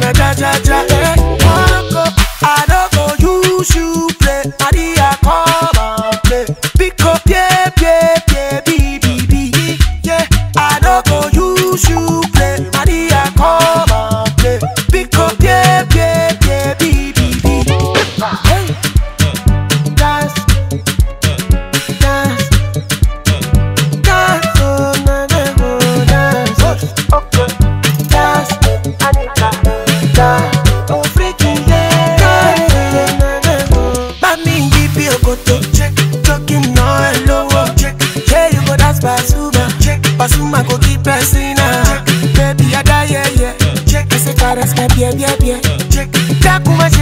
wanna ja ja ja. I don't go use you play. Maria come and play. Pick up yeah yeah yeah B. Yeah, I don't go use you play. Maria come and play. Pick up yeah yeah yeah B. Hey, dance, dance, dance, oh na na go dance. Okay, dance, Anita, dance, oh freaking yeah. Dance, na na go. Bami give you a photo check, talking no hello check. Yeah, you go dance Pasuma check, Pasuma go keep pressing check. Baby I die yeah yeah check. I say caress my yeah check. Takuma